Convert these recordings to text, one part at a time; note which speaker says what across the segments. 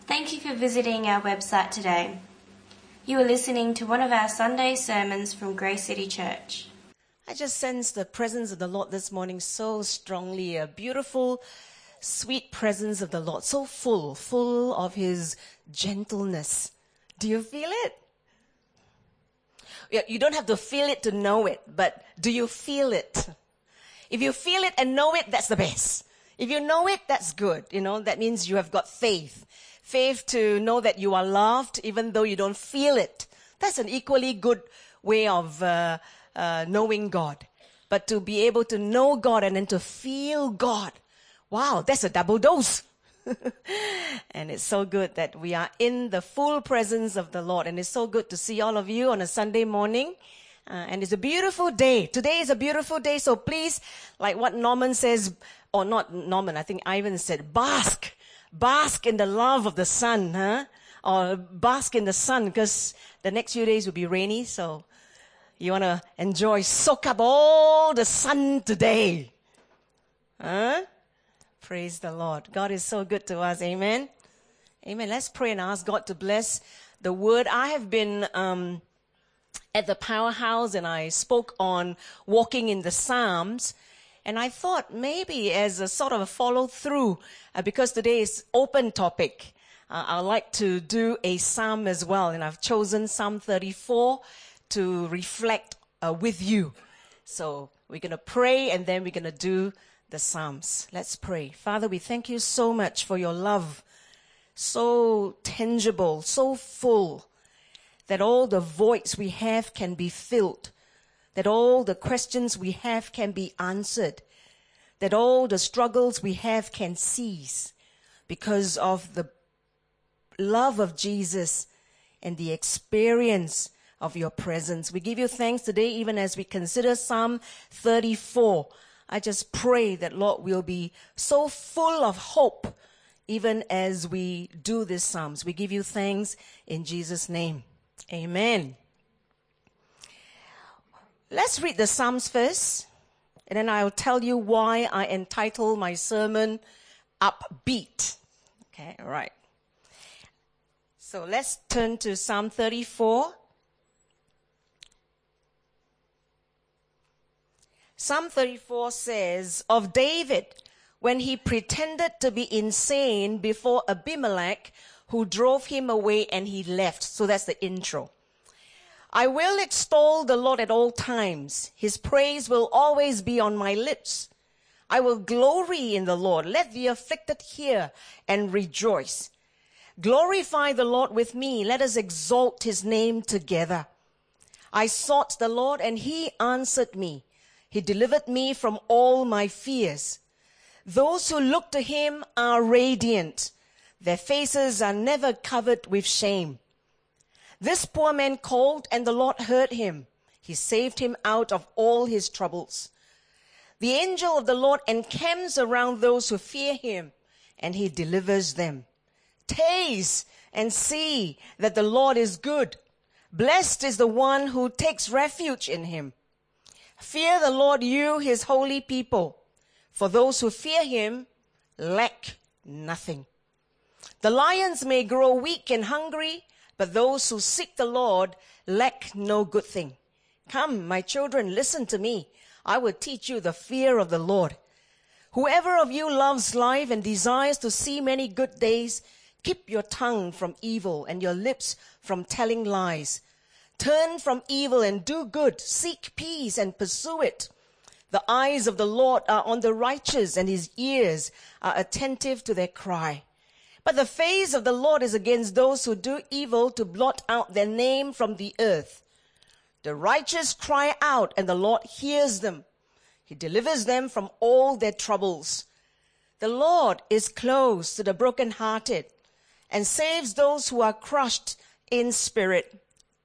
Speaker 1: Thank you for visiting our website today. You are listening to one of our Sunday sermons from Grace City Church.
Speaker 2: I just sense the presence of the Lord this morning so strongly, a beautiful, sweet presence of the Lord, so full of His gentleness. Do you feel it? You don't have to feel it to know it, but do you feel it? If you feel it and know it, that's the best. If you know it, that's good. That means you have got faith. Faith to know that you are loved even though you don't feel it. That's an equally good way of knowing God. But to be able to know God and then to feel God, wow, that's a double dose. And it's so good that we are in the full presence of the Lord. And it's so good to see all of you on a Sunday morning. And it's a beautiful day. Today is a beautiful day. So please, like what Norman says, or not Norman, I think Ivan said, bask. Bask in the love of the sun, huh? Or bask in the sun, because the next few days will be rainy. So you want to enjoy, soak up all the sun today. Huh? Praise the Lord. God is so good to us. Amen. Amen. Let's pray and ask God to bless the word. I have been at the Powerhouse and I spoke on walking in the Psalms. And I thought maybe as a sort of a follow through, because today is open topic, I'd like to do a psalm as well. And I've chosen Psalm 34 to reflect with you. So we're going to pray and then we're going to do the Psalms. Let's pray. Father, we thank you so much for your love. So tangible, so full, that all the voids we have can be filled. That all the questions we have can be answered. That all the struggles we have can cease because of the love of Jesus and the experience of your presence. We give you thanks today, even as we consider Psalm 34. I just pray that, Lord, we'll be so full of hope even as we do these Psalms. We give you thanks in Jesus' name. Amen. Let's read the Psalms first, and then I'll tell you why I entitle my sermon Upbeat. Okay, all right. So let's turn to Psalm 34. Psalm 34 says, of David, when he pretended to be insane before Abimelech, who drove him away and he left. So that's the intro. I will extol the Lord at all times. His praise will always be on my lips. I will glory in the Lord. Let the afflicted hear and rejoice. Glorify the Lord with me. Let us exalt his name together. I sought the Lord and he answered me. He delivered me from all my fears. Those who look to him are radiant. Their faces are never covered with shame. This poor man called and the Lord heard him. He saved him out of all his troubles. The angel of the Lord encamps around those who fear him, and he delivers them. Taste and see that the Lord is good. Blessed is the one who takes refuge in him. Fear the Lord, you his holy people, for those who fear him lack nothing. The lions may grow weak and hungry, but those who seek the Lord lack no good thing. Come, my children, listen to me. I will teach you the fear of the Lord. Whoever of you loves life and desires to see many good days, keep your tongue from evil and your lips from telling lies. Turn from evil and do good. Seek peace and pursue it. The eyes of the Lord are on the righteous, and his ears are attentive to their cry. But the face of the Lord is against those who do evil, to blot out their name from the earth. The righteous cry out, and the Lord hears them. He delivers them from all their troubles. The Lord is close to the brokenhearted and saves those who are crushed in spirit.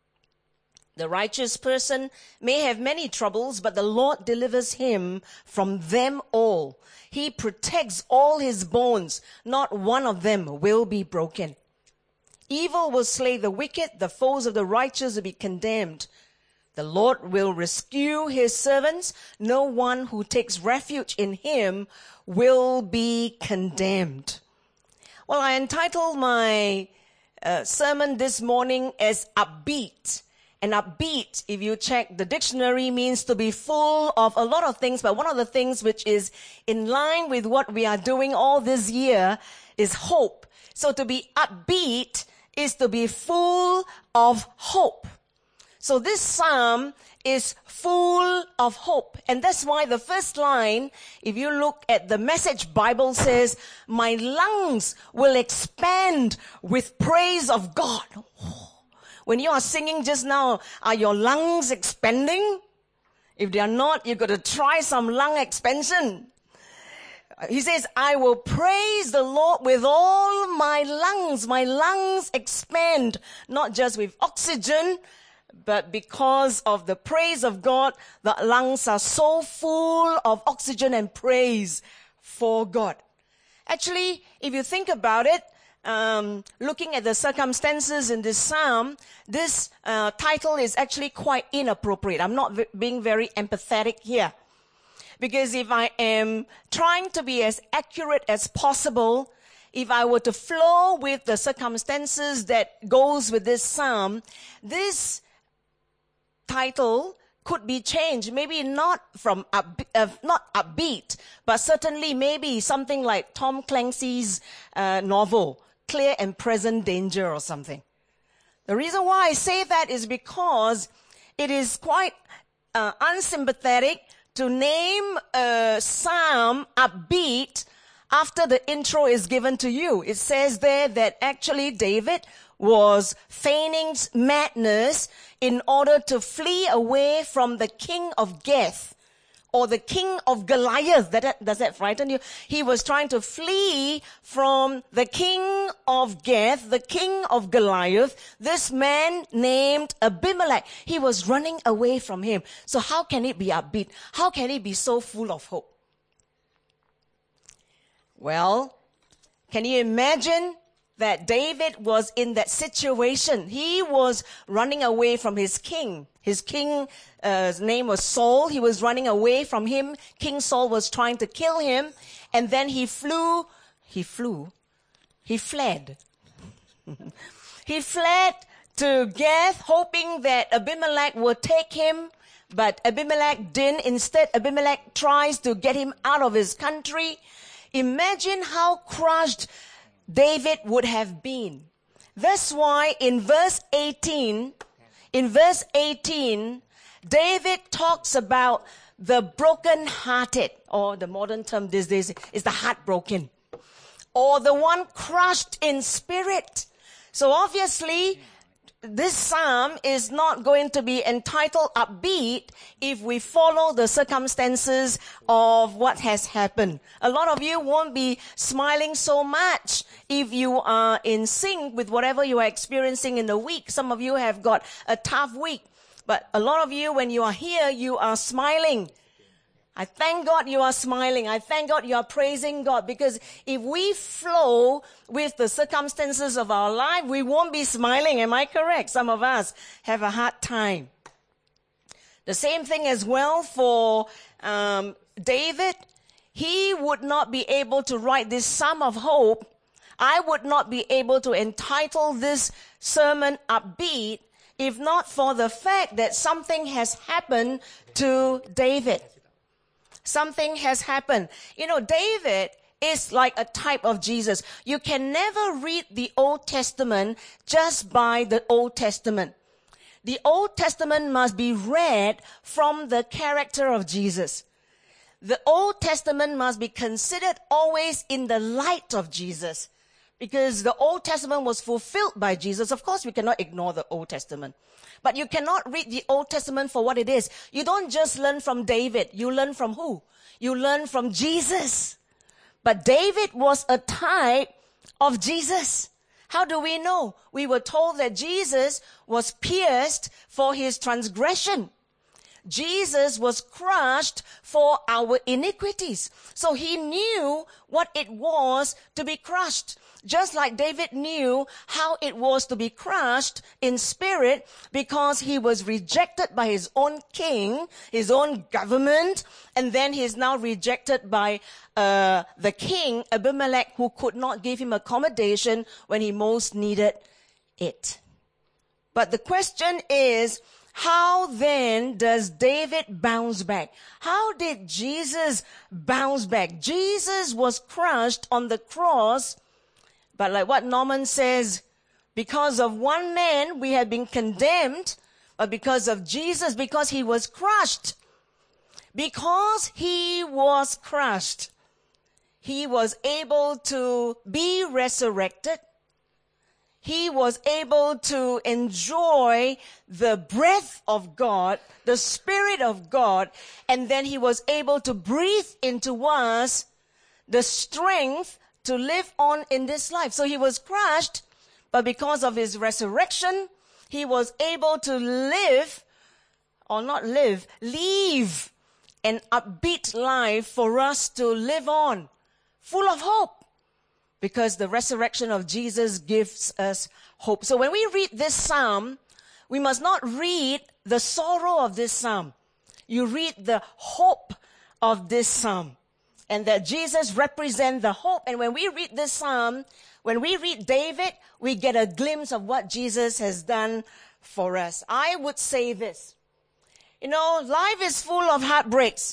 Speaker 2: The righteous person may have many troubles, but the Lord delivers him from them all. He protects all his bones. Not one of them will be broken. Evil will slay the wicked. The foes of the righteous will be condemned. The Lord will rescue his servants. No one who takes refuge in him will be condemned. Well, I entitled my sermon this morning as upbeat. And upbeat, if you check the dictionary, means to be full of a lot of things, but one of the things which is in line with what we are doing all this year is hope. So to be upbeat is to be full of hope. So this psalm is full of hope. And that's why the first line, if you look at the Message Bible, says, my lungs will expand with praise of God. When you are singing just now, are your lungs expanding? If they are not, you've got to try some lung expansion. He says, I will praise the Lord with all my lungs. My lungs expand, not just with oxygen, but because of the praise of God, the lungs are so full of oxygen and praise for God. Actually, if you think about it, looking at the circumstances in this psalm, this title is actually quite inappropriate. I'm not being very empathetic here. Because if I am trying to be as accurate as possible, if I were to flow with the circumstances that goes with this psalm, this title could be changed. Maybe not from not upbeat, but certainly maybe something like Tom Clancy's novel, Clear and Present Danger or something. The reason why I say that is because it is quite unsympathetic to name a psalm upbeat after the intro is given to you. It says there that actually David was feigning madness in order to flee away from the king of Gath, or the king of Goliath. Does that frighten you? He was trying to flee from the king of Gath, the king of Goliath, this man named Abimelech. He was running away from him. So how can it be upbeat? How can it be so full of hope? Well, can you imagine that David was in that situation? He was running away from his king. His king's name was Saul. He was running away from him. King Saul was trying to kill him. And then he fled. He fled to Gath, hoping that Abimelech would take him. But Abimelech didn't. Instead, Abimelech tries to get him out of his country. Imagine how crushed David would have been. That's why in verse 18, David talks about the broken-hearted, or the modern term these days is the heartbroken, or the one crushed in spirit. So obviously, this psalm is not going to be entitled upbeat if we follow the circumstances of what has happened. A lot of you won't be smiling so much if you are in sync with whatever you are experiencing in the week. Some of you have got a tough week, but a lot of you, when you are here, you are smiling. I thank God you are smiling. I thank God you are praising God, because if we flow with the circumstances of our life, we won't be smiling. Am I correct? Some of us have a hard time. The same thing as well for David. He would not be able to write this psalm of hope. I would not be able to entitle this sermon upbeat if not for the fact that something has happened to David. Something has happened. You know, David is like a type of Jesus. You can never read the Old Testament just by the Old Testament. The Old Testament must be read from the character of Jesus. The Old Testament must be considered always in the light of Jesus, because the Old Testament was fulfilled by Jesus. Of course, we cannot ignore the Old Testament. But you cannot read the Old Testament for what it is. You don't just learn from David. You learn from who? You learn from Jesus. But David was a type of Jesus. How do we know? We were told that Jesus was pierced for his transgression. Jesus was crushed for our iniquities. So he knew what it was to be crushed. Just like David knew how it was to be crushed in spirit because he was rejected by his own king, his own government, and then he is now rejected by the king, Abimelech, who could not give him accommodation when he most needed it. But the question is, how then does David bounce back? How did Jesus bounce back? Jesus was crushed on the cross, but like what Norman says, because of one man we have been condemned, but because of Jesus, because he was crushed. Because he was crushed, he was able to be resurrected. He was able to enjoy the breath of God, the Spirit of God, and then he was able to breathe into us the strength to live on in this life. So he was crushed, but because of his resurrection, he was able to live an upbeat life for us to live on, full of hope. Because the resurrection of Jesus gives us hope. So when we read this psalm, we must not read the sorrow of this psalm. You read the hope of this psalm. And that Jesus represents the hope. And when we read this psalm, when we read David, we get a glimpse of what Jesus has done for us. I would say this. Life is full of heartbreaks.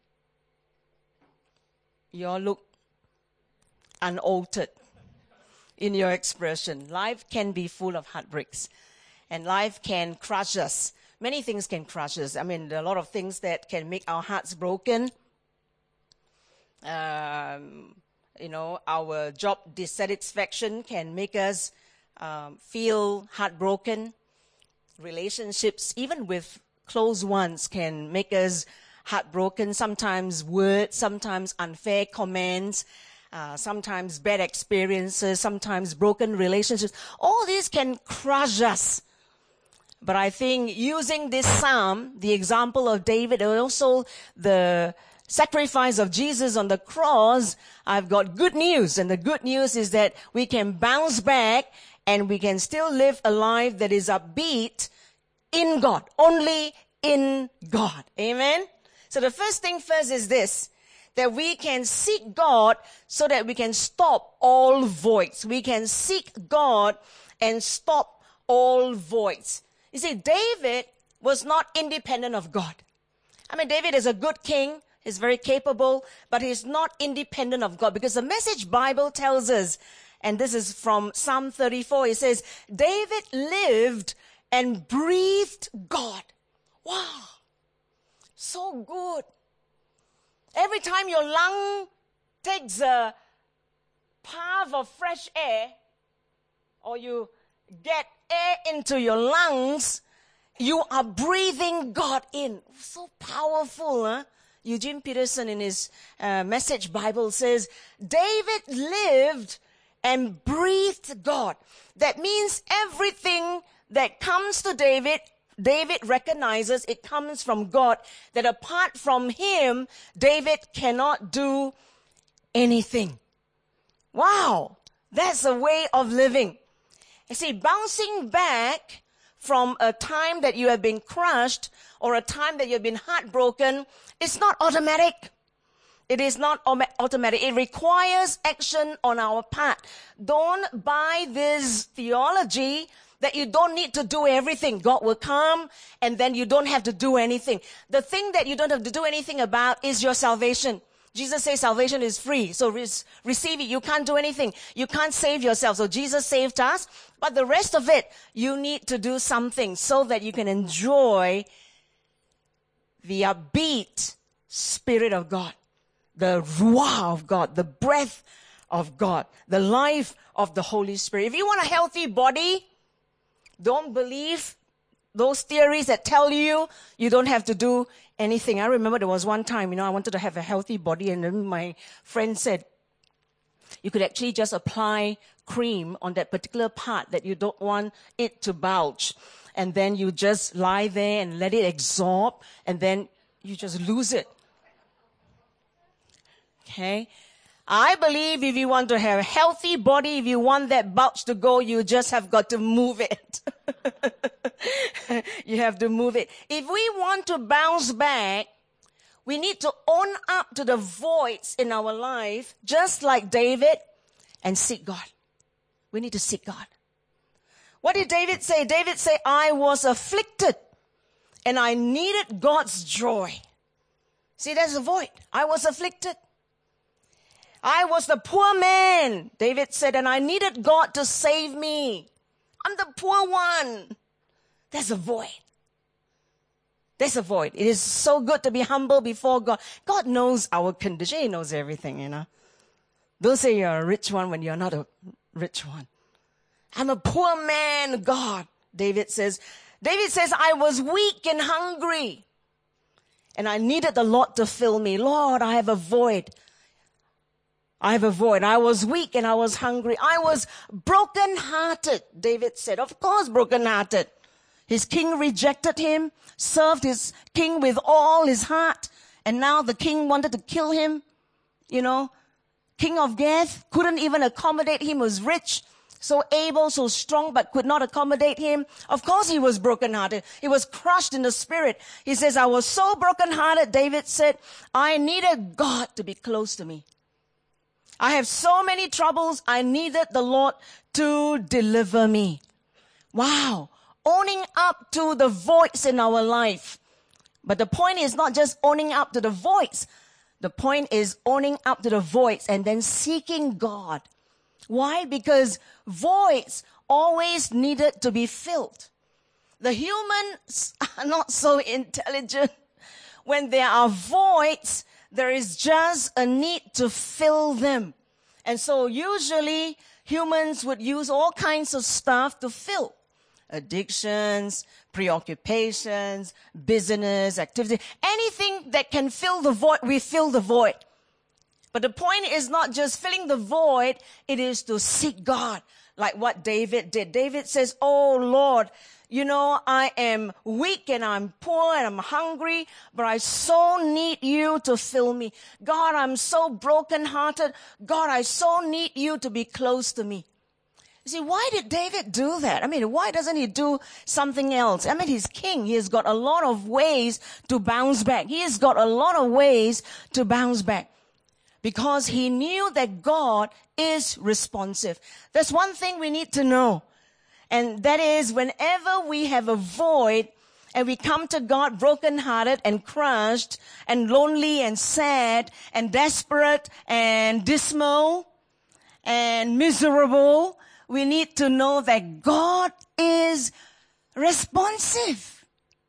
Speaker 2: You all look unaltered in your expression. Life can be full of heartbreaks, and life can crush us. Many things can crush us. I mean, there are a lot of things that can make our hearts broken. Our job dissatisfaction can make us feel heartbroken. Relationships, even with close ones, can make us heartbroken. Sometimes words, sometimes unfair comments, sometimes bad experiences, sometimes broken relationships. All these can crush us. But I think using this psalm, the example of David, and also the sacrifice of Jesus on the cross, I've got good news. And the good news is that we can bounce back and we can still live a life that is upbeat in God, only in God. Amen? So the first thing first is this, that we can seek God so that we can stop all voids. We can seek God and stop all voids. You see, David was not independent of God. I mean, David is a good king. He's very capable, but he's not independent of God, because the Message Bible tells us, and this is from Psalm 34, it says, David lived and breathed God. Wow. So good. Every time your lung takes a puff of fresh air, or you get air into your lungs, you are breathing God in. So powerful, huh? Eugene Peterson in his Message Bible says, David lived and breathed God. That means everything that comes to David, David recognizes it comes from God, that apart from him, David cannot do anything. Wow, that's a way of living. You see, bouncing back from a time that you have been crushed or a time that you have been heartbroken, it's not automatic. It is not automatic. It requires action on our part. Don't buy this theology that you don't need to do everything. God will come and then you don't have to do anything. The thing that you don't have to do anything about is your salvation. Jesus says salvation is free. So receive it. You can't do anything. You can't save yourself. So Jesus saved us. But the rest of it, you need to do something so that you can enjoy the upbeat Spirit of God, the ruah of God, the breath of God, the life of the Holy Spirit. If you want a healthy body, don't believe those theories that tell you you don't have to do anything. I remember there was one time, I wanted to have a healthy body, and then my friend said, you could actually just apply cream on that particular part that you don't want it to bulge. And then you just lie there and let it absorb, and then you just lose it. Okay? I believe if you want to have a healthy body, if you want that bulge to go, you just have got to move it. You have to move it. If we want to bounce back, we need to own up to the voids in our life, just like David, and seek God. We need to seek God. What did David say? David said, I was afflicted and I needed God's joy. See, there's a void. I was afflicted. I was the poor man, David said, and I needed God to save me. I'm the poor one. There's a void. There's a void. It is so good to be humble before God. God knows our condition. He knows everything, you know. Don't say you're a rich one when you're not a rich one. I'm a poor man, God, David says. David says, I was weak and hungry, and I needed the Lord to fill me. Lord, I have a void. I have a void. I was weak and I was hungry. I was broken-hearted, David said. Of course, broken-hearted. His king rejected him, served his king with all his heart, and now the king wanted to kill him. You know, king of Gath couldn't even accommodate him, was rich, so able, so strong, but could not accommodate him. Of course he was brokenhearted. He was crushed in the spirit. He says, I was so brokenhearted, David said, I needed God to be close to me. I have so many troubles. I needed the Lord to deliver me. Wow. Owning up to the voids in our life. But the point is not just owning up to the voids. The point is owning up to the voids and then seeking God. Why? Because voids always needed to be filled. The humans are not so intelligent. When there are voids, there is just a need to fill them. And so usually humans would use all kinds of stuff to fill. Addictions, preoccupations, business, activity, anything that can fill the void, we fill the void. But the point is not just filling the void, it is to seek God, like what David did. David says, oh Lord, you know, I am weak and I'm poor and I'm hungry, but I so need you to fill me. God, I'm so brokenhearted. God, I so need you to be close to me. You see, why did David do that? I mean, why doesn't he do something else? I mean, he's king. He has got a lot of ways to bounce back. He has got a lot of ways to bounce back. Because he knew that God is responsive. That's one thing we need to know. And that is whenever we have a void and we come to God brokenhearted and crushed and lonely and sad and desperate and dismal and miserable, we need to know that God is responsive.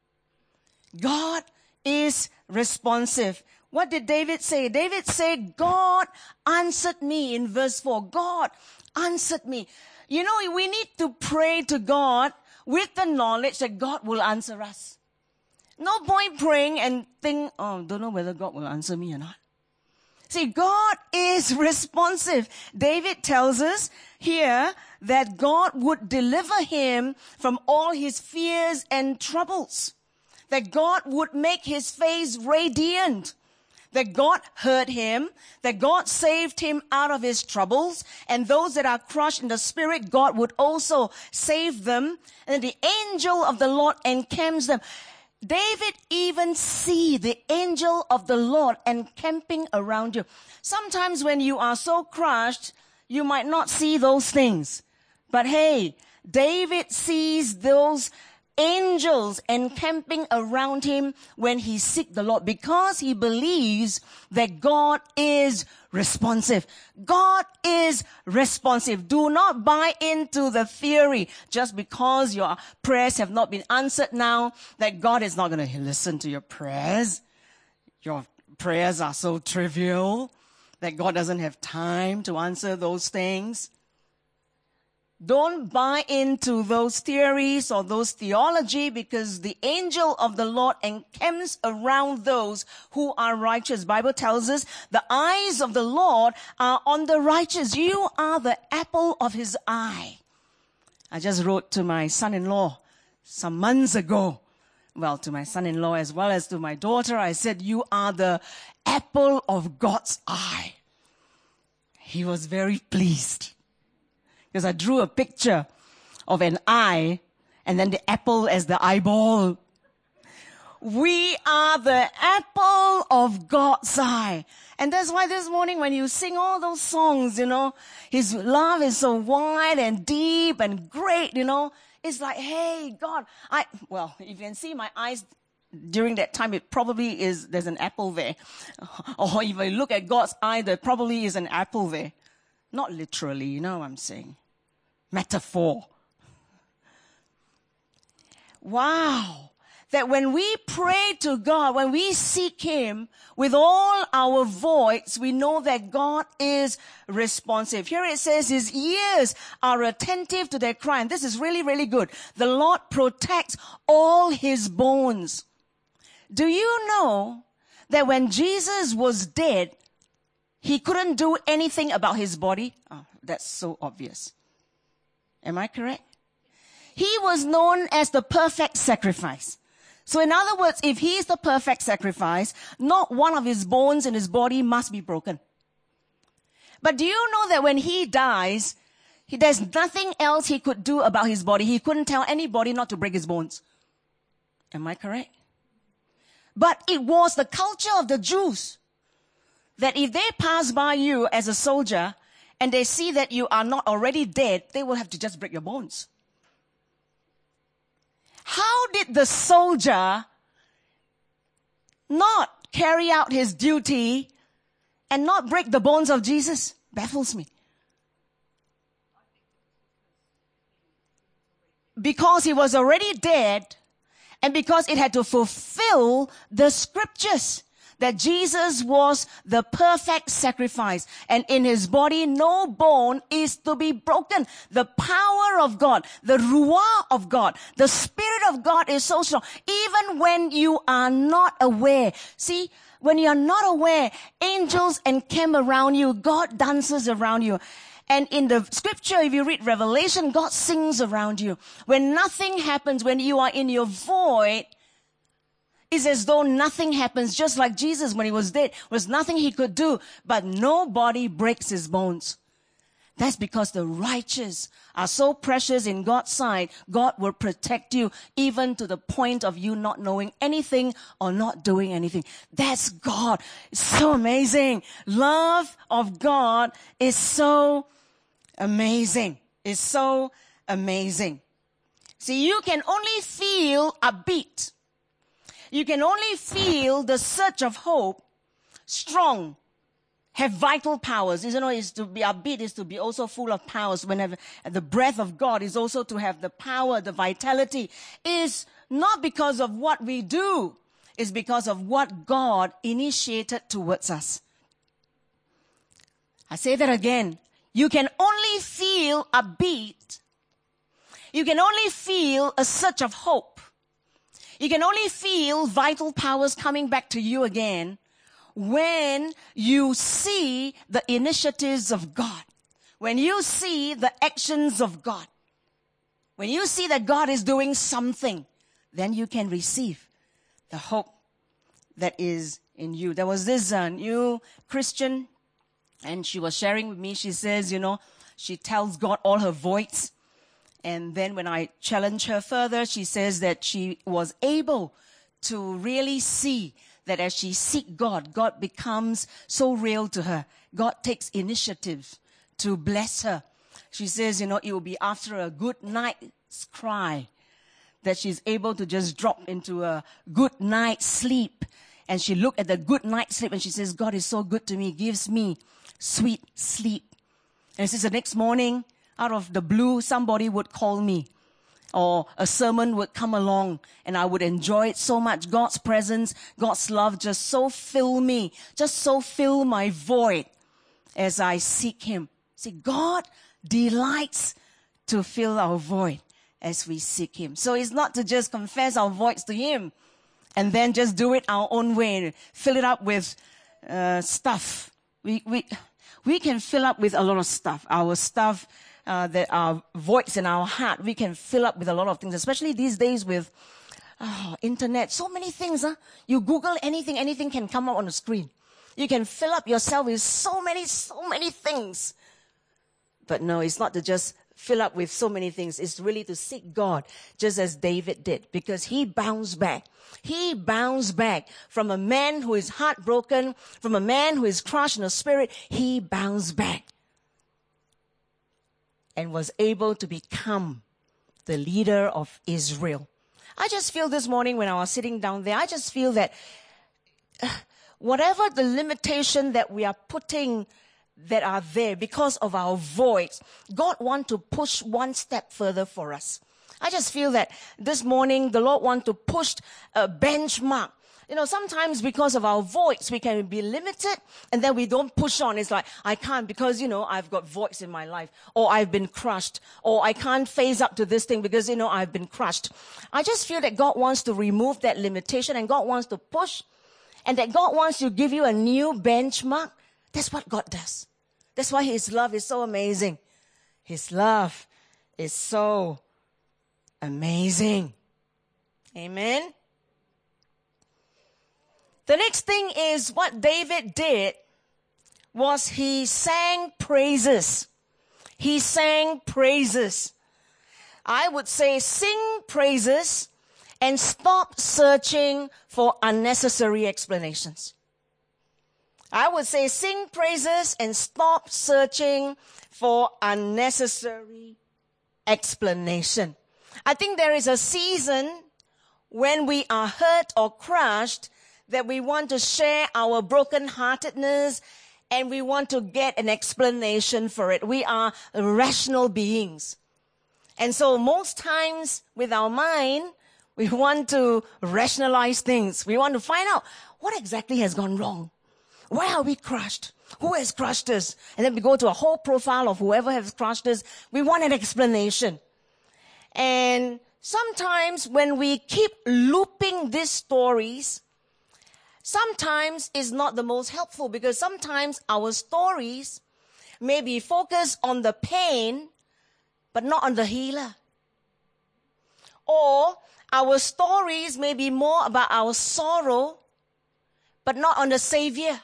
Speaker 2: God is responsive. What did David say? David said, God answered me in verse 4. God answered me. You know, we need to pray to God with the knowledge that God will answer us. No point praying and think, oh, don't know whether God will answer me or not. See, God is responsive. David tells us here that God would deliver him from all his fears and troubles. That God would make his face radiant. That God heard him, that God saved him out of his troubles, and those that are crushed in the spirit, God would also save them, and the angel of the Lord encamps them. David even see the angel of the Lord encamping around you. Sometimes when you are so crushed, you might not see those things. But hey, David sees those angels encamping around him when he seeks the Lord because he believes that God is responsive. God is responsive. Do not buy into the theory just because your prayers have not been answered now that God is not going to listen to your prayers. Your prayers are so trivial that God doesn't have time to answer those things. Don't buy into those theories or those theology because the angel of the Lord encamps around those who are righteous. Bible tells us the eyes of the Lord are on the righteous. You are the apple of his eye. I just wrote to my son-in-law some months ago. Well, to my son-in-law as well as to my daughter, I said, you are the apple of God's eye.
Speaker 3: he was very pleased. Because I drew a picture of an eye and then the apple as the eyeball. We are the apple of God's eye. And that's why this morning when you sing all those songs, His love is so wide and deep and great, It's like, hey, God, if you can see my eyes during that time, it probably is, there's an apple there. Or if I look at God's eye, there probably is an apple there. Not literally, you know what I'm saying? Metaphor. Wow. That when we pray to God, when we seek Him with all our voice, we know that God is responsive. Here it says His ears are attentive to their cry. And this is really, really good. The Lord protects all His bones. Do you know that when Jesus was dead, He couldn't do anything about His body? Oh, that's so obvious. Am I correct? He was known as the perfect sacrifice. So in other words, if He is the perfect sacrifice, not one of His bones in His body must be broken. But do you know that when He dies, there's nothing else He could do about His body? He couldn't tell anybody not to break His bones. Am I correct? But it was the culture of the Jews that if they pass by you as a soldier and they see that you are not already dead, they will have to just break your bones. How did the soldier not carry out his duty and not break the bones of Jesus? Baffles me. Because he was already dead, and because it had to fulfill the scriptures that Jesus was the perfect sacrifice, and in His body no bone is to be broken. The power of God, the ruah of God, the Spirit of God is so strong, even when you are not aware. See, when you are not aware, angels encamp around you, God dances around you. And in the scripture, if you read Revelation, God sings around you. When nothing happens, when you are in your void, it's as though nothing happens, just like Jesus when He was dead. There was nothing He could do, but nobody breaks His bones. That's because the righteous are so precious in God's sight. God will protect you even to the point of you not knowing anything or not doing anything. That's God. It's so amazing. Love of God is so amazing. It's so amazing. See, you can only feel a beat. You can only feel the surge of hope, strong, have vital powers. You know, is to be upbeat is to be also full of powers. Whenever the breath of God is also to have the power, the vitality. Is not because of what we do. It's because of what God initiated towards us. I say that again. You can only feel a beat. You can only feel a surge of hope. You can only feel vital powers coming back to you again when you see the initiatives of God. When you see the actions of God. When you see that God is doing something, then you can receive the hope that is in you. There was this new Christian, and she was sharing with me. She says, she tells God all her voids. And then when I challenge her further, she says that she was able to really see that as she seeks God, God becomes so real to her. God takes initiative to bless her. She says, it will be after a good night's cry that she's able to just drop into a good night's sleep. And she looked at the good night's sleep and she says, God is so good to me, gives me sweet sleep. And she says the next morning, out of the blue, somebody would call me or a sermon would come along and I would enjoy it so much. God's presence, God's love just so fill me, just so fill my void as I seek Him. See, God delights to fill our void as we seek Him. So it's not to just confess our voids to Him and then just do it our own way, fill it up with stuff. We can fill up with a lot of stuff. Our stuff that are voids in our heart, we can fill up with a lot of things, especially these days with internet. So many things. You Google anything can come up on the screen.
Speaker 2: You can fill up yourself with so many things. But no, it's not to just fill up with so many things. It's really to seek God, just as David did, because he bounced back. He bounced back from a man who is heartbroken, from a man who is crushed in the spirit. He bounced back and was able to become the leader of Israel. I just feel this morning when I was sitting down there, I just feel that whatever the limitation that we are putting that are there because of our voice, God wants to push one step further for us. I just feel that this morning the Lord wants to push a benchmark. You know, sometimes because of our voice, we can be limited and then we don't push on. It's like, I can't because, I've got voice in my life, or I've been crushed, or I can't face up to this thing because, I've been crushed. I just feel that God wants to remove that limitation and God wants to push, and that God wants to give you a new benchmark. That's what God does. That's why His love is so amazing. His love is so amazing. Amen. The next thing is what David did was he sang praises. He sang praises. I would say sing praises and stop searching for unnecessary explanations. I would say sing praises and stop searching for unnecessary explanation. I think there is a season when we are hurt or crushed that we want to share our brokenheartedness and we want to get an explanation for it. We are rational beings. And so most times with our mind, we want to rationalize things. We want to find out what exactly has gone wrong. Why are we crushed? Who has crushed us? And then we go to a whole profile of whoever has crushed us. We want an explanation. And sometimes when we keep looping these stories, sometimes it's not the most helpful, because sometimes our stories may be focused on the pain, but not on the healer. Or our stories may be more about our sorrow, but not on the Savior.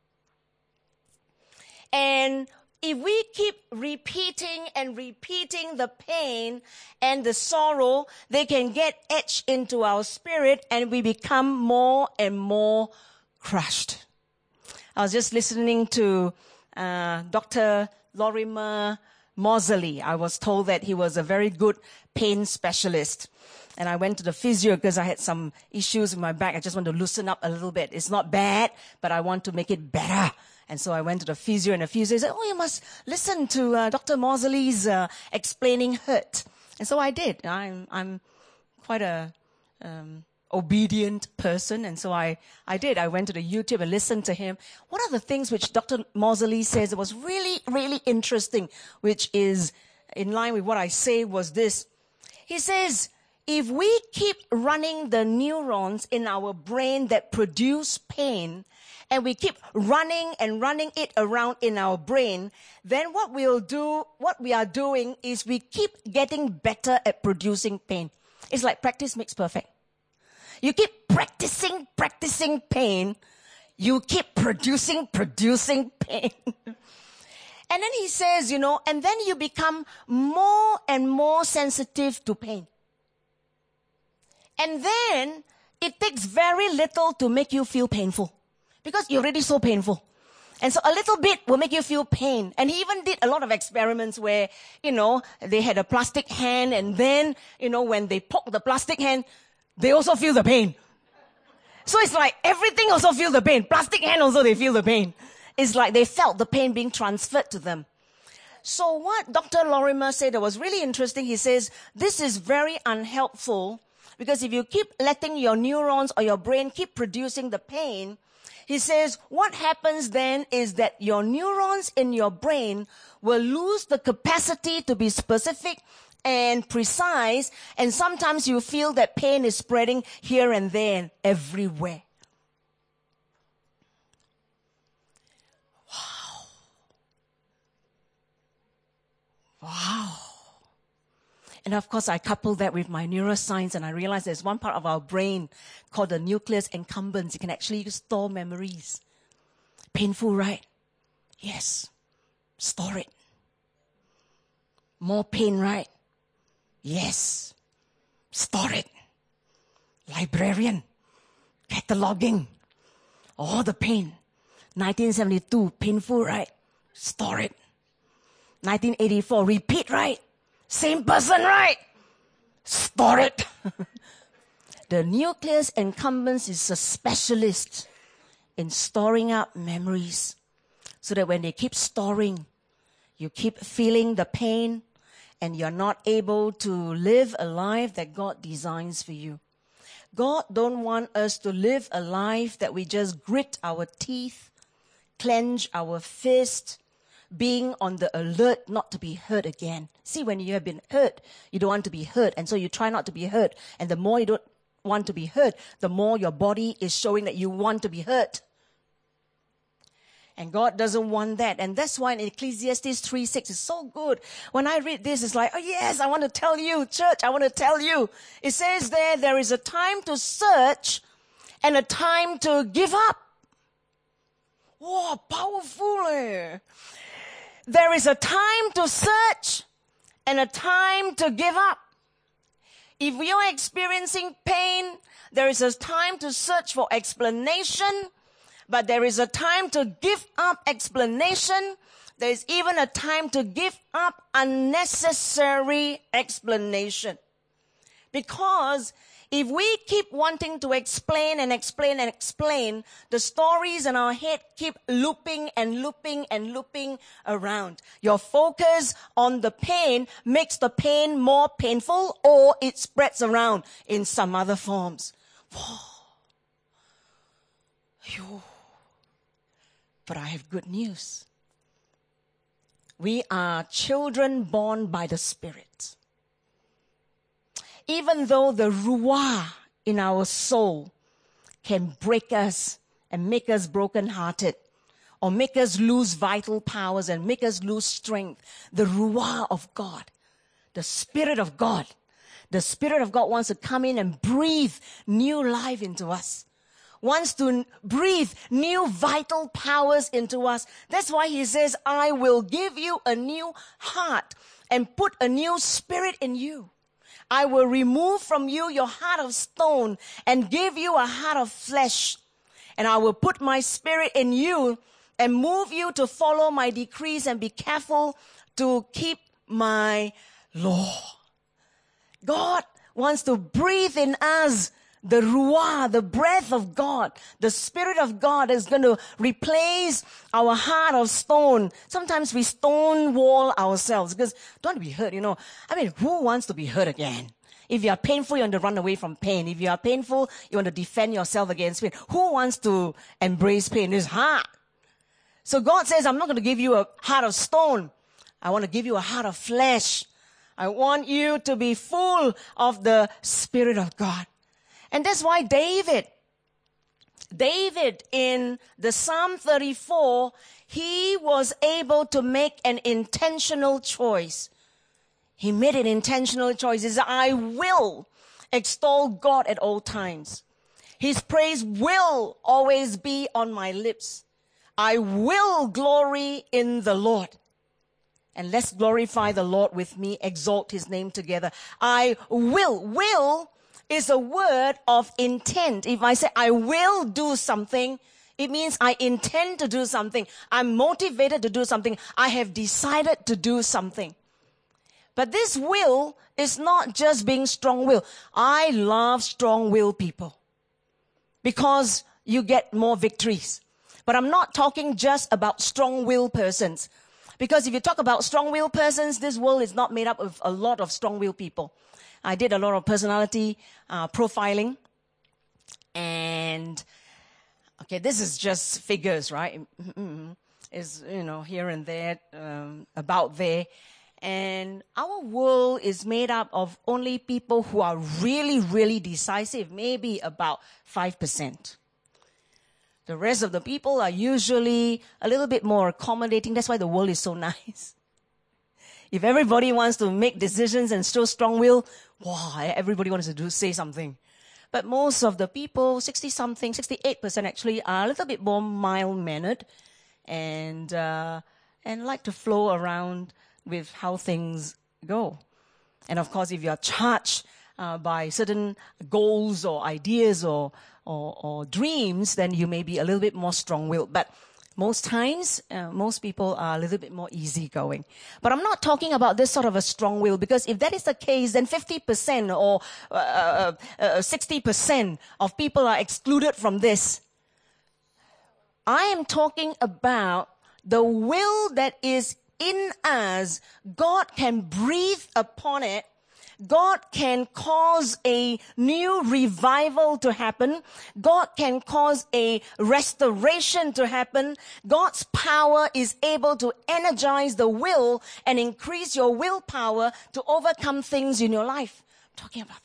Speaker 2: And if we keep repeating and repeating the pain and the sorrow, they can get etched into our spirit and we become more and more crushed. I was just listening to Dr. Lorimer Moseley. I was told that he was a very good pain specialist. And I went to the physio because I had some issues with my back. I just want to loosen up a little bit. It's not bad, but I want to make it better. And so I went to the physio, and the physio said, you must listen to Dr. Moseley's Explaining Hurt. And so I did. I'm quite a obedient person, and so I did. I went to the YouTube and listened to him. One of the things which Dr. Moseley says that was really, really interesting, which is in line with what I say, was this. He says, if we keep running the neurons in our brain that produce pain, and we keep running and running it around in our brain, then what we are doing is we keep getting better at producing pain. It's like practice makes perfect. You keep practicing pain, you keep producing pain. And then he says, and then you become more and more sensitive to pain. And then it takes very little to make you feel painful, because you're already so painful. And so a little bit will make you feel pain. And he even did a lot of experiments where, they had a plastic hand, and then, when they poke the plastic hand, they also feel the pain. So it's like everything also feels the pain. Plastic hand also, they feel the pain. It's like they felt the pain being transferred to them. So what Dr. Lorimer said that was really interesting, he says, this is very unhelpful, because if you keep letting your neurons or your brain keep producing the pain, he says, what happens then is that your neurons in your brain will lose the capacity to be specific and precise, and sometimes you feel that pain is spreading here and there and everywhere. Wow. And of course, I coupled that with my neuroscience, and I realized there's one part of our brain called the nucleus accumbens. It can actually store memories.
Speaker 3: Painful, right? Yes. Store it. More pain, right? Yes. Store it. Librarian. Cataloging. All the pain. 1972, painful, right? Store it. 1984, repeat, right? Same person, right? Store it. The nucleus accumbens is a specialist in storing up memories so that when they keep storing, you keep feeling the pain and you're not able to live a life that God designs for you. God don't want us to live a life that we just grit our teeth, clench our fist, being on the alert not to be hurt again. See, when you have been hurt, you don't want to be hurt, and so you try not to be hurt. And the more you don't want to be hurt, the more your body is showing that you want to be hurt. And God doesn't want that. And that's why in Ecclesiastes 3:6 is so good. When I read this, it's like, oh yes, I want to tell you, church, I want to tell you. It says there is a time to search and a time to give up. Whoa, powerful eh? There is a time to search and a time to give up. If you are experiencing pain, there is a time to search for explanation, but there is a time to give up explanation. There is even a time to give up unnecessary explanation. Because if we keep wanting to explain and explain and explain, the stories in our head keep looping and looping and looping around. Your focus on the pain makes the pain more painful, or it spreads around in some other forms. But I have good news. We are children born by the Spirit. Even though the ruah in our soul can break us and make us brokenhearted, or make us lose vital powers and make us lose strength, the ruah of God, the Spirit of God wants to come in and breathe new life into us, wants to breathe new vital powers into us. That's why he says, I will give you a new heart and put a new spirit in you. I will remove from you your heart of stone and give you a heart of flesh. And I will put my spirit in you and move you to follow my decrees and be careful to keep my law. God wants to breathe in us the ruah, the breath of God. The Spirit of God is going to replace our heart of stone. Sometimes we stonewall ourselves because don't be hurt, I mean, who wants to be hurt again? If you are painful, you want to run away from pain. If you are painful, you want to defend yourself against pain. Who wants to embrace pain? It's hard. So God says, I'm not going to give you a heart of stone. I want to give you a heart of flesh. I want you to be full of the Spirit of God. And that's why David in the Psalm 34, he was able to make an intentional choice. He made an intentional choice. He said, I will extol God at all times. His praise will always be on my lips. I will glory in the Lord. And let's glorify the Lord with me, exalt his name together. I will. Will is a word of intent. If I say I will do something, it means I intend to do something. I'm motivated to do something. I have decided to do something. But this will is not just being strong-willed. I love strong-willed people because you get more victories. But I'm not talking just about strong-willed persons. Because if you talk about strong-willed persons, this world is not made up of a lot of strong-willed people. I did a lot of personality profiling. And, okay, this is just figures, right? It's, here and there, about there. And our world is made up of only people who are really, really decisive, maybe about 5%. The rest of the people are usually a little bit more accommodating. That's why the world is so nice. If everybody wants to make decisions and show strong will, wow, everybody wants to say something. But most of the people, 60-something, 68% actually, are a little bit more mild-mannered and like to flow around with how things go. And of course, if you are charged by certain goals or ideas or dreams, then you may be a little bit more strong-willed. But most times, most people are a little bit more easygoing. But I'm not talking about this sort of a strong will, because if that is the case, then 50% or 60% of people are excluded from this. I am talking about the will that is in us. God can breathe upon it. God can cause a new revival to happen. God can cause a restoration to happen. God's power is able to energize the will and increase your willpower to overcome things in your life. I'm talking about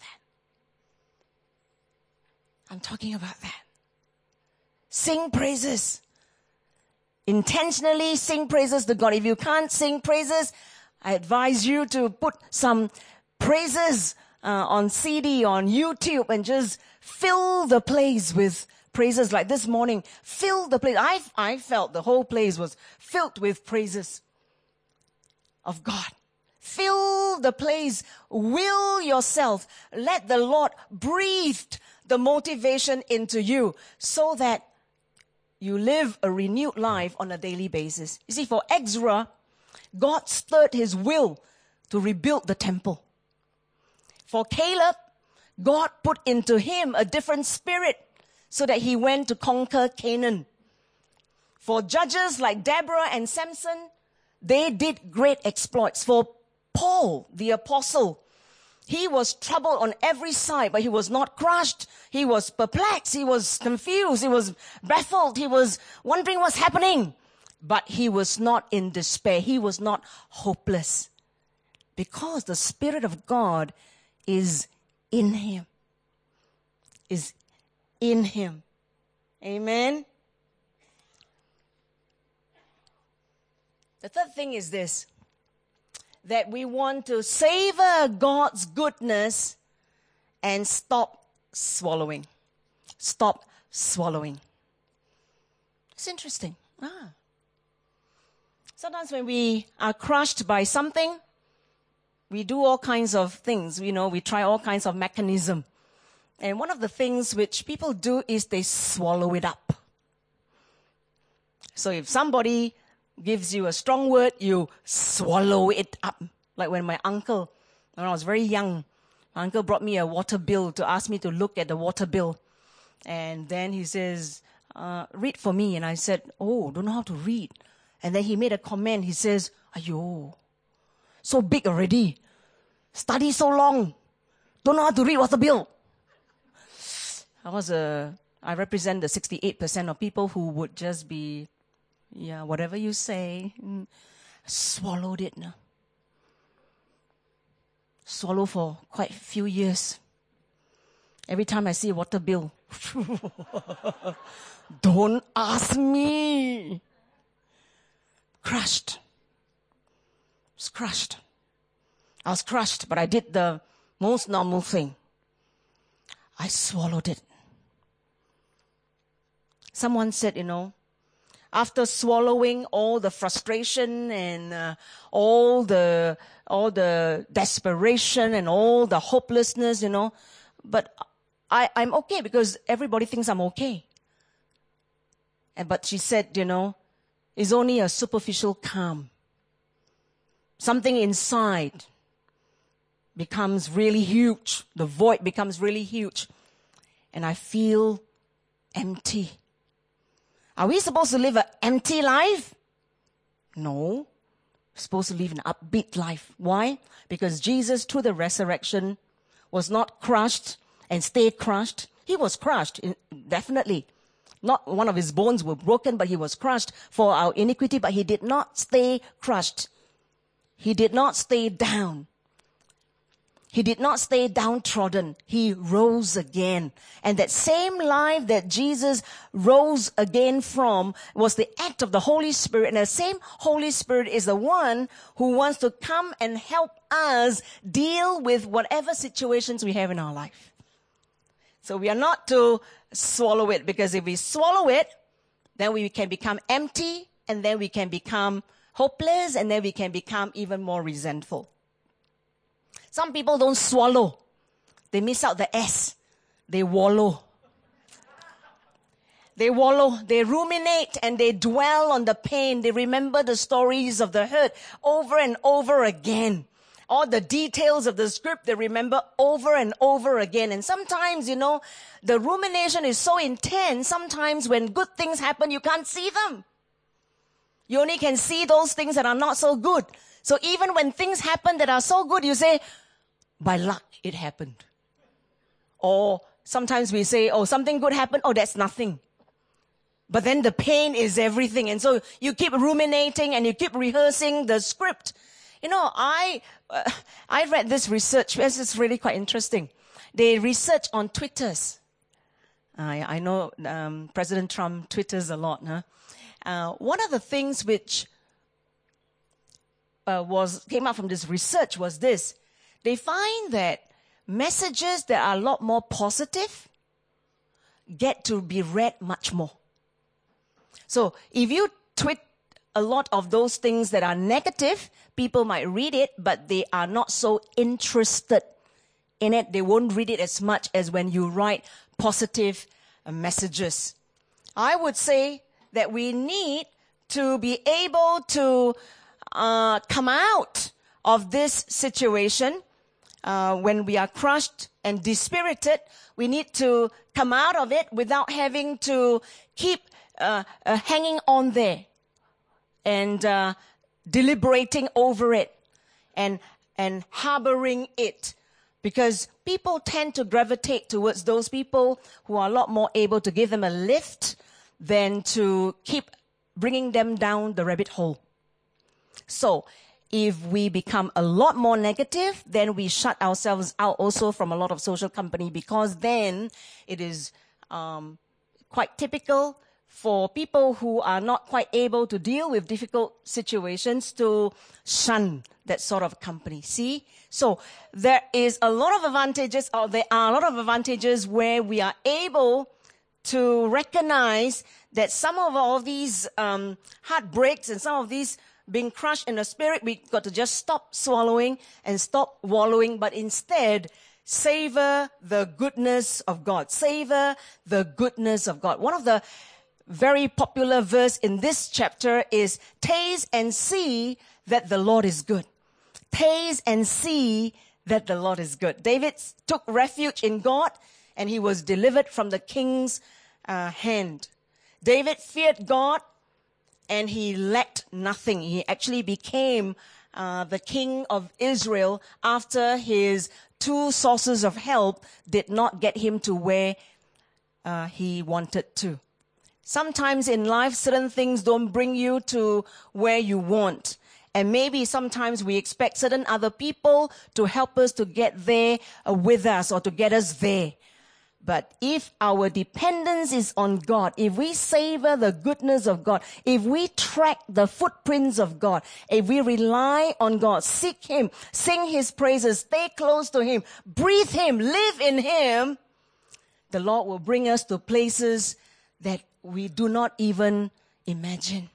Speaker 3: that. Sing praises. Intentionally sing praises to God. If you can't sing praises, I advise you to put some praises on CD, on YouTube, and just fill the place with praises. Like this morning, fill the place. I felt the whole place was filled with praises of God. Fill the place. Will yourself. Let the Lord breathe the motivation into you so that you live a renewed life on a daily basis. You see, for Ezra, God stirred his will to rebuild the temple. For Caleb, God put into him a different spirit so that he went to conquer Canaan. For judges like Deborah and Samson, they did great exploits. For Paul, the apostle, he was troubled on every side, but he was not crushed. He was perplexed. He was confused. He was baffled. He was wondering what's happening. But he was not in despair. He was not hopeless. Because the Spirit of God is in him. Is in him. Amen. The third thing is this, that we want to savor God's goodness and stop swallowing. Stop swallowing. It's interesting. Sometimes when we are crushed by something, we do all kinds of things. We try all kinds of mechanism. And one of the things which people do is they swallow it up. So if somebody gives you a strong word, you swallow it up. Like when my uncle, when I was very young, my uncle brought me a water bill to ask me to look at the water bill. And then he says, read for me. And I said, don't know how to read. And then he made a comment. He says, Ayo, so big already. Study so long. Don't know how to read water bill. I represent the 68% of people who would just be, whatever you say. Swallowed it. No? Swallow for quite a few years. Every time I see a water bill, don't ask me. Crushed. I was crushed, but I did the most normal thing. I swallowed it. Someone said, after swallowing all the frustration and all the desperation and all the hopelessness, but I'm okay because everybody thinks I'm okay. But she said, it's only a superficial calm. Something inside becomes really huge. The void becomes really huge. And I feel empty. Are we supposed to live an empty life? No. We're supposed to live an upbeat life. Why? Because Jesus, through the resurrection, was not crushed and stayed crushed. He was crushed, definitely. Not one of his bones were broken, but he was crushed for our iniquity, but he did not stay crushed. He did not stay down. He did not stay downtrodden. He rose again. And that same life that Jesus rose again from was the act of the Holy Spirit. And the same Holy Spirit is the one who wants to come and help us deal with whatever situations we have in our life. So we are not to swallow it, because if we swallow it, then we can become empty, and then we can become hopeless, and then we can become even more resentful. Some people don't swallow. They miss out the S. They wallow. They wallow, they ruminate, and they dwell on the pain. They remember the stories of the hurt over and over again. All the details of the script they remember over and over again. And sometimes, the rumination is so intense, sometimes when good things happen, you can't see them. You only can see those things that are not so good. So even when things happen that are so good, you say, by luck, it happened. Or sometimes we say, oh, something good happened. Oh, that's nothing. But then the pain is everything. And so you keep ruminating and you keep rehearsing the script. I read this research. This is really quite interesting. They research on Twitters. I know President Trump twitters a lot. One of the things which came out from this research was this. They find that messages that are a lot more positive get to be read much more. So if you tweet a lot of those things that are negative, people might read it, but they are not so interested in it. They won't read it as much as when you write positive messages. I would say that we need to be able to come out of this situation when we are crushed and dispirited. We need to come out of it without having to keep hanging on there and deliberating over it and harboring it, because people tend to gravitate towards those people who are a lot more able to give them a lift than to keep bringing them down the rabbit hole. So if we become a lot more negative, then we shut ourselves out also from a lot of social company, because then it is quite typical for people who are not quite able to deal with difficult situations to shun that sort of company. See? So there are a lot of advantages where we are able to recognize that some of all these heartbreaks and some of these being crushed in the spirit, we got to just stop swallowing and stop wallowing, but instead savor the goodness of God. Savor the goodness of God. One of the very popular verse in this chapter is, taste and see that the Lord is good. Taste and see that the Lord is good. David took refuge in God, and he was delivered from the king's hand. David feared God, and he lacked nothing. He actually became the king of Israel after his two sources of help did not get him to where he wanted to. Sometimes in life, certain things don't bring you to where you want. And maybe sometimes we expect certain other people to help us to get there with us or to get us there. But if our dependence is on God, if we savor the goodness of God, if we track the footprints of God, if we rely on God, seek Him, sing His praises, stay close to Him, breathe Him, live in Him, the Lord will bring us to places that we do not even imagine.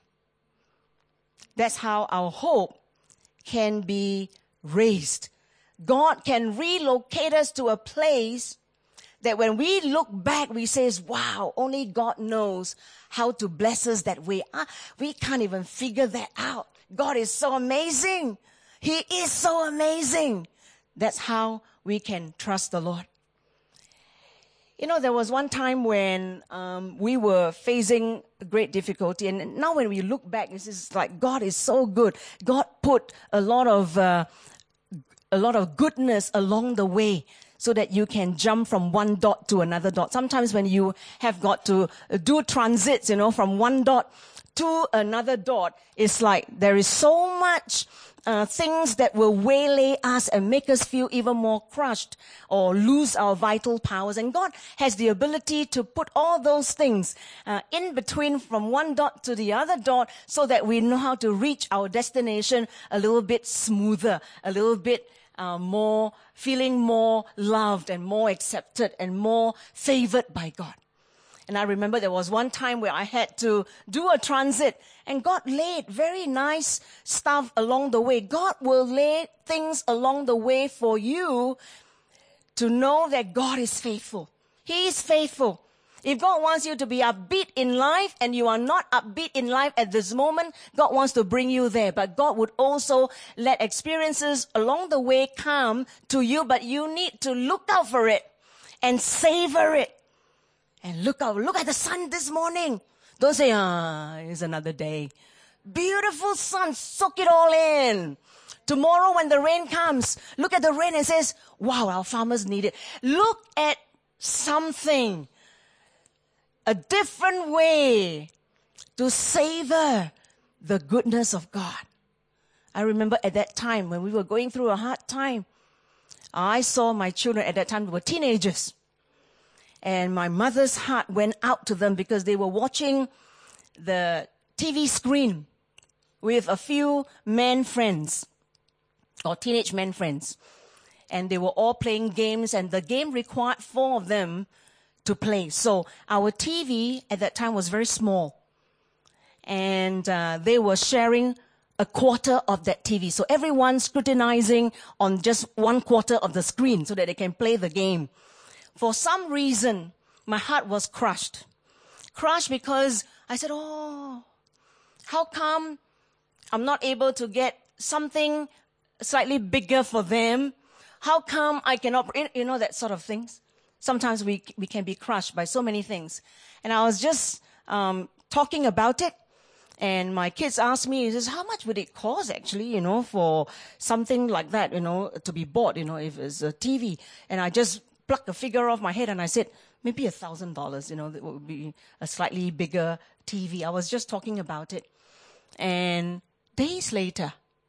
Speaker 3: That's how our hope can be raised. God can relocate us to a place that when we look back, we say, wow, only God knows how to bless us that way. We can't even figure that out. God is so amazing. He is so amazing. That's how we can trust the Lord. There was one time when we were facing great difficulty, and now when we look back, it's just like God is so good. God put a lot of goodness along the way, so that you can jump from one dot to another dot. Sometimes when you have got to do transits, from one dot to another dot, it's like there is so much things that will waylay us and make us feel even more crushed or lose our vital powers. And God has the ability to put all those things in between from one dot to the other dot, so that we know how to reach our destination a little bit smoother, a little bit feeling more loved and more accepted and more favored by God. And I remember there was one time where I had to do a transit, and God laid very nice stuff along the way. God will lay things along the way for you to know that God is faithful. He is faithful. If God wants you to be upbeat in life and you are not upbeat in life at this moment, God wants to bring you there. But God would also let experiences along the way come to you, but you need to look out for it and savor it. And look out, look at the sun this morning. Don't say, it's another day. Beautiful sun, soak it all in. Tomorrow when the rain comes, look at the rain and says, wow, our farmers need it. Look at something, a different way to savor the goodness of God. I remember at that time when we were going through a hard time, I saw my children at that time were teenagers. And my mother's heart went out to them because they were watching the TV screen with a few men friends or teenage men friends. And they were all playing games, and the game required 4 of them to play. So our TV at that time was very small. And they were sharing a quarter of that TV. So everyone scrutinizing on just 1/4 of the screen so that they can play the game. For some reason, my heart was crushed. Crushed because I said, how come I'm not able to get something slightly bigger for them? How come I cannot, that sort of things. Sometimes we can be crushed by so many things. And I was just talking about it. And my kids asked me, how much would it cost actually, for something like that, to be bought, if it's a TV. And I just plucked a figure off my head and I said, maybe $1,000, that would be a slightly bigger TV. I was just talking about it. And days later,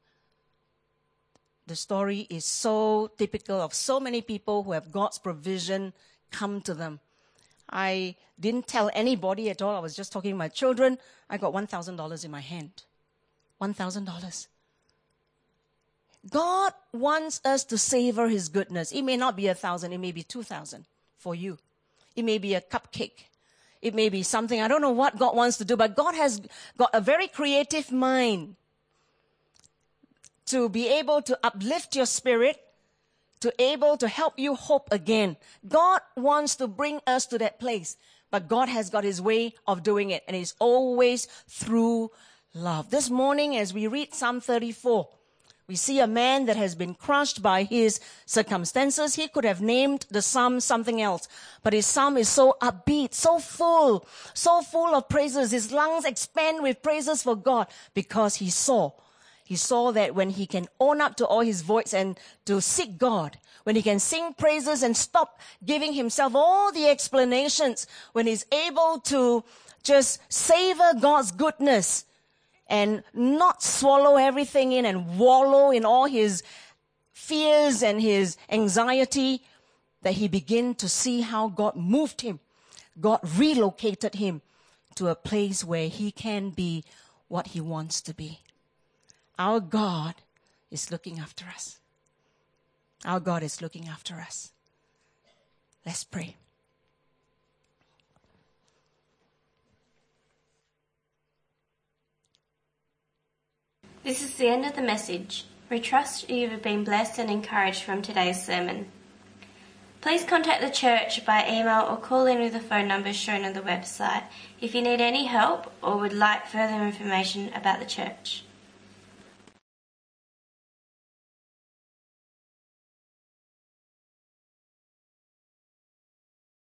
Speaker 3: the story is so typical of so many people who have God's provision come to them. I didn't tell anybody at all. I was just talking to my children. I got $1,000 in my hand. $1,000. God wants us to savor His goodness. It may not be 1,000. It may be 2,000 for you. It may be a cupcake. It may be something. I don't know what God wants to do, but God has got a very creative mind to be able to uplift your spirit, to able to help you hope again. God wants to bring us to that place, but God has got His way of doing it, and it's always through love. This morning, as we read Psalm 34, we see a man that has been crushed by his circumstances. He could have named the psalm something else, but his psalm is so upbeat, so full of praises. His lungs expand with praises for God because he saw that when he can own up to all his voids and to seek God, when he can sing praises and stop giving himself all the explanations, when he's able to just savor God's goodness and not swallow everything in and wallow in all his fears and his anxiety, that he began to see how God moved him. God relocated him to a place where he can be what he wants to be. Our God is looking after us. Our God is looking after us. Let's pray.
Speaker 1: This is the end of the message. We trust you have been blessed and encouraged from today's sermon. Please contact the church by email or call in with the phone numbers shown on the website if you need any help or would like further information about the church.